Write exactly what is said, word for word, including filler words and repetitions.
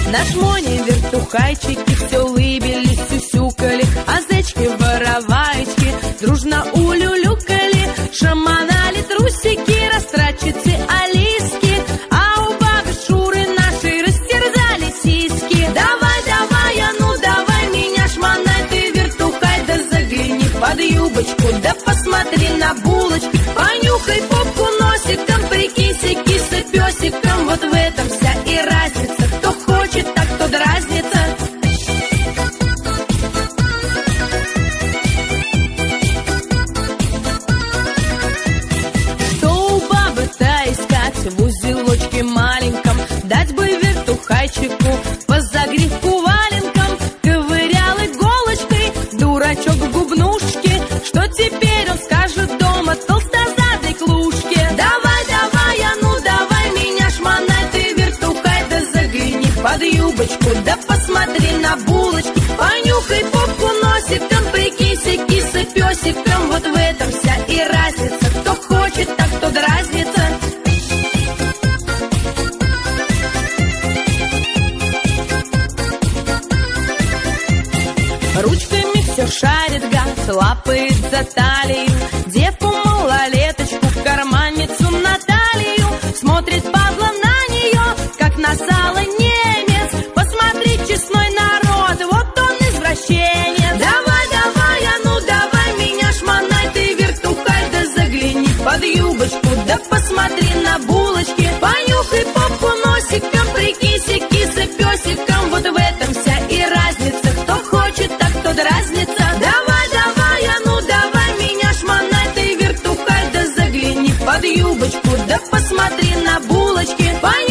Наш Моня вертухайчики все улыбились, сюсюкали, а зайчки-воровайчики дружно улюлюкали, шаманали трусики, растрачицы Алиски, а у бабы Шуры нашей растерзали сиськи. Давай, давай, а ну давай меня шмонай, ты вертухай, да загляни под юбочку, да посмотри на булочки, понюхай попку носиком, прикинься киса-песиком, вот в этом вся и разница, кто хочет, так кто дразнится. Что у бабы-то искать в узелочке маленьком, дать бы вертухайчику по загривку валенком, ковырял иголочкой дурачок в губнушке, что теперь он скажет дома толстозадой клушке. Давай, давай, а ну давай меня шмонай, ты вертухай, да загляни под юбочку, да посмотри на булочки, понюхай попку носиком, прикинься киса-песиком, вот в этом вся и разница, кто хочет, так кто дразнится. Ручками все шарит гад, лапает за талию девку малолеточку, в карманницу Наталью, смотрит падла на нее, как на сало немец. Посмотри, честной народ, вот он извращенец. Давай, давай, а ну давай меня шмонай, ты вертухай, да загляни под юбочку, да посмотри на булочки, понюхай попку носиком, прикинься киса-песиком, вот в этом вся и разница, кто хочет, так кто дразнится. Давай, давай, а ну давай меня шмонай, ты вертухай, да загляни под юбочку, да посмотри на булочки, понюхай